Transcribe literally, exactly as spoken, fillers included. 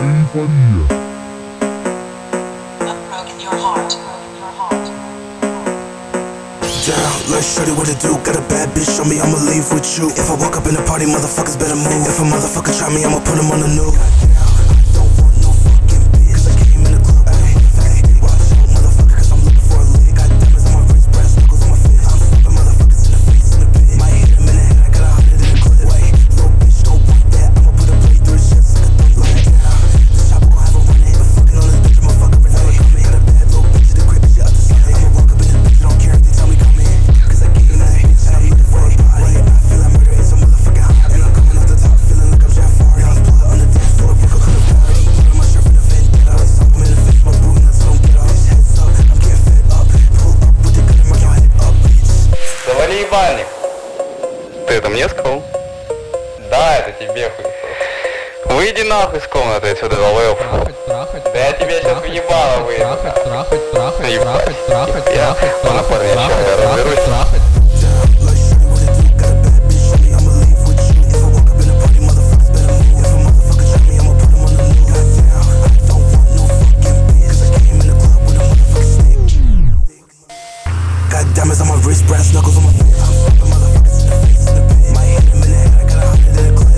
Like shorty, what it do? Got a bad bitch, show me I'ma leave with you. If I walk up in the party, motherfuckers better move. If a motherfucker try me, I'ma put him on the news. Ебальник. Ты это мне сказал? Да, это тебе хуй. Выйди нахуй с комнаты отсюда, долбоёб. Трахать, трахать, Да я тебе сейчас в ебало выйду. трахать, трахать, трахать, Ебать. трахать, трахать, Я трахать, на парня трахать, сейчас я трахать, разберусь. трахать. Diamonds on my wrist, brass knuckles on my face. I'm slapping motherfuckers in the face, in the pit. Might hit him in the head, I got a hundred in the clip.